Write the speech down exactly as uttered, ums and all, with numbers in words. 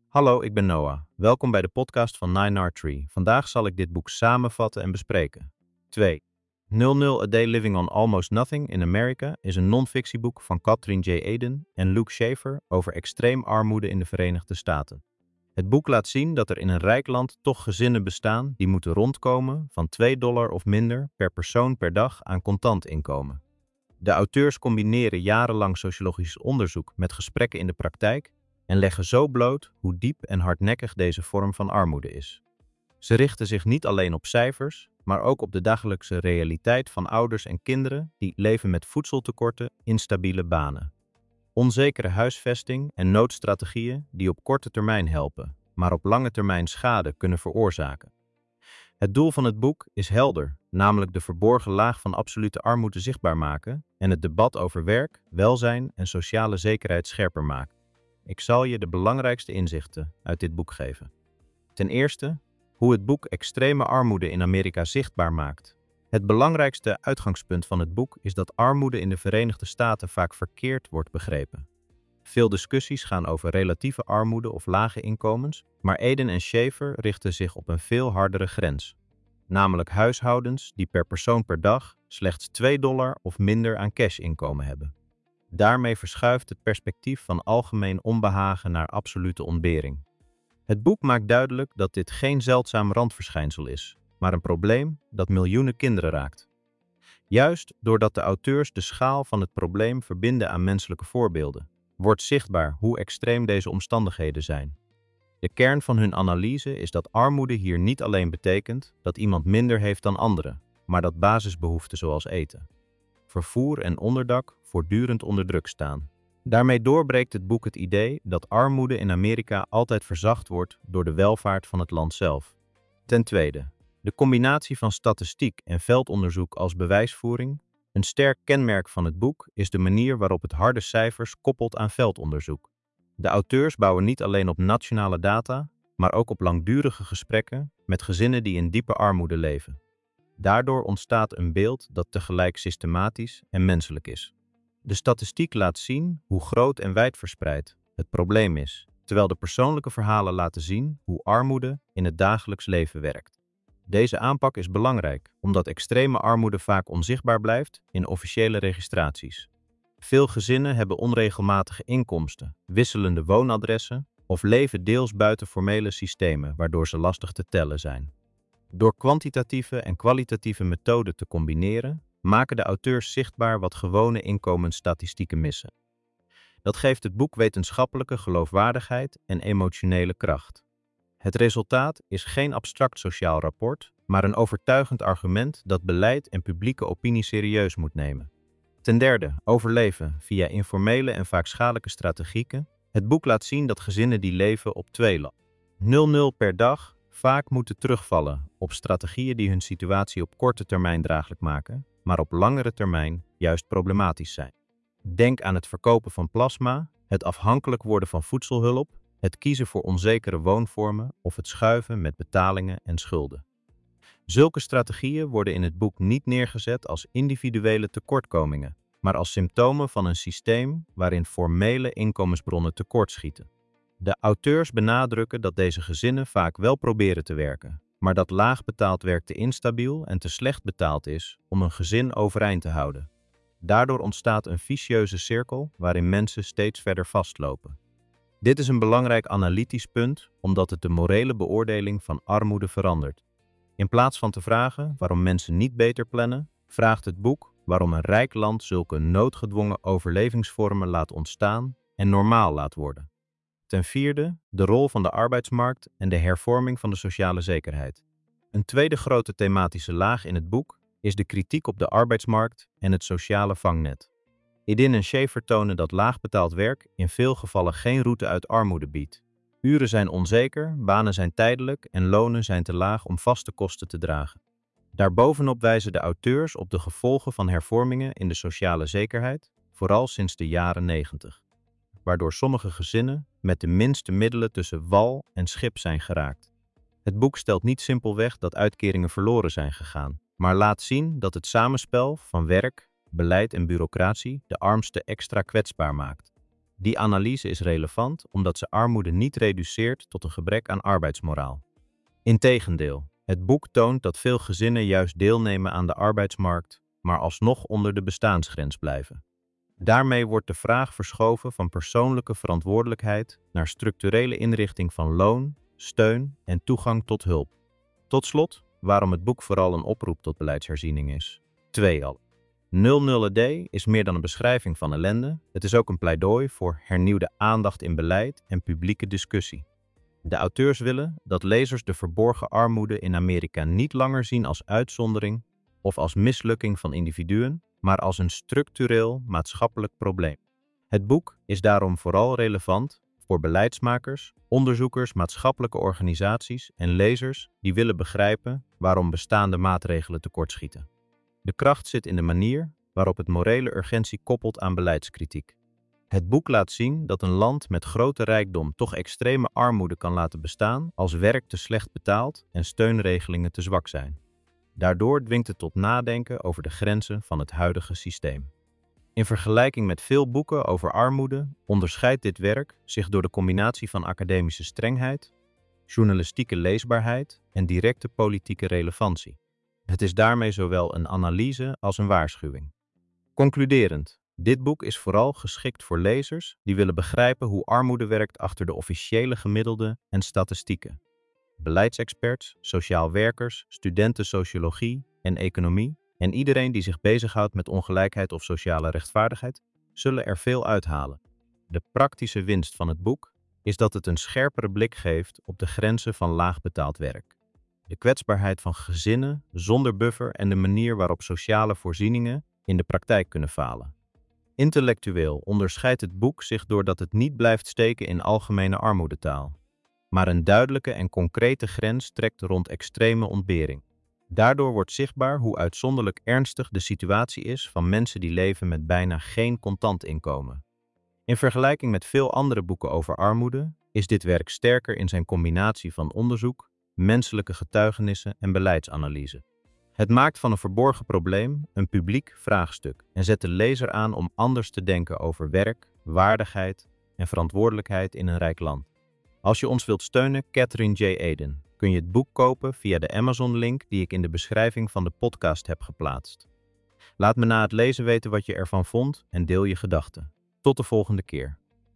Hallo, ik ben Noah. Welkom bij de podcast van Nine R Tree. Vandaag zal ik dit boek samenvatten en bespreken. twee. nul nul A Day Living on Almost Nothing in America is een non-fictieboek van Katherine J. Eden en Luke Schaefer over extreem armoede in de Verenigde Staten. Het boek laat zien dat er in een rijk land toch gezinnen bestaan die moeten rondkomen van twee dollar of minder per persoon per dag aan contant inkomen. De auteurs combineren jarenlang sociologisch onderzoek met gesprekken in de praktijk en leggen zo bloot hoe diep en hardnekkig deze vorm van armoede is. Ze richten zich niet alleen op cijfers, maar ook op de dagelijkse realiteit van ouders en kinderen die leven met voedseltekorten, instabiele banen, onzekere huisvesting en noodstrategieën die op korte termijn helpen, maar op lange termijn schade kunnen veroorzaken. Het doel van het boek is helder, namelijk de verborgen laag van absolute armoede zichtbaar maken en het debat over werk, welzijn en sociale zekerheid scherper maken. Ik zal je de belangrijkste inzichten uit dit boek geven. Ten eerste, hoe het boek extreme armoede in Amerika zichtbaar maakt. Het belangrijkste uitgangspunt van het boek is dat armoede in de Verenigde Staten vaak verkeerd wordt begrepen. Veel discussies gaan over relatieve armoede of lage inkomens, maar Eden en Schaefer richten zich op een veel hardere grens. Namelijk huishoudens die per persoon per dag slechts twee dollar of minder aan cash-inkomen hebben. Daarmee verschuift het perspectief van algemeen onbehagen naar absolute ontbering. Het boek maakt duidelijk dat dit geen zeldzaam randverschijnsel is, maar een probleem dat miljoenen kinderen raakt. Juist doordat de auteurs de schaal van het probleem verbinden aan menselijke voorbeelden, wordt zichtbaar hoe extreem deze omstandigheden zijn. De kern van hun analyse is dat armoede hier niet alleen betekent dat iemand minder heeft dan anderen, maar dat basisbehoeften zoals eten, vervoer en onderdak voortdurend onder druk staan. Daarmee doorbreekt het boek het idee dat armoede in Amerika altijd verzacht wordt door de welvaart van het land zelf. Ten tweede, de combinatie van statistiek en veldonderzoek als bewijsvoering. Een sterk kenmerk van het boek is de manier waarop het harde cijfers koppelt aan veldonderzoek. De auteurs bouwen niet alleen op nationale data, maar ook op langdurige gesprekken met gezinnen die in diepe armoede leven. Daardoor ontstaat een beeld dat tegelijk systematisch en menselijk is. De statistiek laat zien hoe groot en wijdverspreid het probleem is, terwijl de persoonlijke verhalen laten zien hoe armoede in het dagelijks leven werkt. Deze aanpak is belangrijk, omdat extreme armoede vaak onzichtbaar blijft in officiële registraties. Veel gezinnen hebben onregelmatige inkomsten, wisselende woonadressen of leven deels buiten formele systemen, waardoor ze lastig te tellen zijn. Door kwantitatieve en kwalitatieve methoden te combineren, maken de auteurs zichtbaar wat gewone inkomensstatistieken missen. Dat geeft het boek wetenschappelijke geloofwaardigheid en emotionele kracht. Het resultaat is geen abstract sociaal rapport, maar een overtuigend argument dat beleid en publieke opinie serieus moet nemen. Ten derde, overleven via informele en vaak schadelijke strategieën. Het boek laat zien dat gezinnen die leven op twee dollar nul nul per dag vaak moeten terugvallen op strategieën die hun situatie op korte termijn draaglijk maken, maar op langere termijn juist problematisch zijn. Denk aan het verkopen van plasma, het afhankelijk worden van voedselhulp, het kiezen voor onzekere woonvormen of het schuiven met betalingen en schulden. Zulke strategieën worden in het boek niet neergezet als individuele tekortkomingen, maar als symptomen van een systeem waarin formele inkomensbronnen tekortschieten. De auteurs benadrukken dat deze gezinnen vaak wel proberen te werken, maar dat laag betaald werk te instabiel en te slecht betaald is om een gezin overeind te houden. Daardoor ontstaat een vicieuze cirkel waarin mensen steeds verder vastlopen. Dit is een belangrijk analytisch punt, omdat het de morele beoordeling van armoede verandert. In plaats van te vragen waarom mensen niet beter plannen, vraagt het boek waarom een rijk land zulke noodgedwongen overlevingsvormen laat ontstaan en normaal laat worden. Ten vierde, de rol van de arbeidsmarkt en de hervorming van de sociale zekerheid. Een tweede grote thematische laag in het boek is de kritiek op de arbeidsmarkt en het sociale vangnet. Eden en Schaefer tonen dat laagbetaald werk in veel gevallen geen route uit armoede biedt. Uren zijn onzeker, banen zijn tijdelijk en lonen zijn te laag om vaste kosten te dragen. Daarbovenop wijzen de auteurs op de gevolgen van hervormingen in de sociale zekerheid, vooral sinds de jaren negentig, waardoor sommige gezinnen met de minste middelen tussen wal en schip zijn geraakt. Het boek stelt niet simpelweg dat uitkeringen verloren zijn gegaan, maar laat zien dat het samenspel van werk, beleid en bureaucratie de armsten extra kwetsbaar maakt. Die analyse is relevant omdat ze armoede niet reduceert tot een gebrek aan arbeidsmoraal. Integendeel, het boek toont dat veel gezinnen juist deelnemen aan de arbeidsmarkt, maar alsnog onder de bestaansgrens blijven. Daarmee wordt de vraag verschoven van persoonlijke verantwoordelijkheid naar structurele inrichting van loon, steun en toegang tot hulp. Tot slot, waarom het boek vooral een oproep tot beleidsherziening is. twee al. nul nul A D is meer dan een beschrijving van ellende, het is ook een pleidooi voor hernieuwde aandacht in beleid en publieke discussie. De auteurs willen dat lezers de verborgen armoede in Amerika niet langer zien als uitzondering of als mislukking van individuen, maar als een structureel maatschappelijk probleem. Het boek is daarom vooral relevant voor beleidsmakers, onderzoekers, maatschappelijke organisaties en lezers die willen begrijpen waarom bestaande maatregelen tekortschieten. De kracht zit in de manier waarop het morele urgentie koppelt aan beleidskritiek. Het boek laat zien dat een land met grote rijkdom toch extreme armoede kan laten bestaan als werk te slecht betaald en steunregelingen te zwak zijn. Daardoor dwingt het tot nadenken over de grenzen van het huidige systeem. In vergelijking met veel boeken over armoede onderscheidt dit werk zich door de combinatie van academische strengheid, journalistieke leesbaarheid en directe politieke relevantie. Het is daarmee zowel een analyse als een waarschuwing. Concluderend, dit boek is vooral geschikt voor lezers die willen begrijpen hoe armoede werkt achter de officiële gemiddelden en statistieken. Beleidsexperts, sociaal werkers, studenten sociologie en economie en iedereen die zich bezighoudt met ongelijkheid of sociale rechtvaardigheid, zullen er veel uithalen. De praktische winst van het boek is dat het een scherpere blik geeft op de grenzen van laagbetaald werk. De kwetsbaarheid van gezinnen zonder buffer en de manier waarop sociale voorzieningen in de praktijk kunnen falen. Intellectueel onderscheidt het boek zich doordat het niet blijft steken in algemene armoedetaal, maar een duidelijke en concrete grens trekt rond extreme ontbering. Daardoor wordt zichtbaar hoe uitzonderlijk ernstig de situatie is van mensen die leven met bijna geen contant inkomen. In vergelijking met veel andere boeken over armoede is dit werk sterker in zijn combinatie van onderzoek, menselijke getuigenissen en beleidsanalyse. Het maakt van een verborgen probleem een publiek vraagstuk en zet de lezer aan om anders te denken over werk, waardigheid en verantwoordelijkheid in een rijk land. Als je ons wilt steunen, Katherine J. Aden, kun je het boek kopen via de Amazon-link die ik in de beschrijving van de podcast heb geplaatst. Laat me na het lezen weten wat je ervan vond en deel je gedachten. Tot de volgende keer.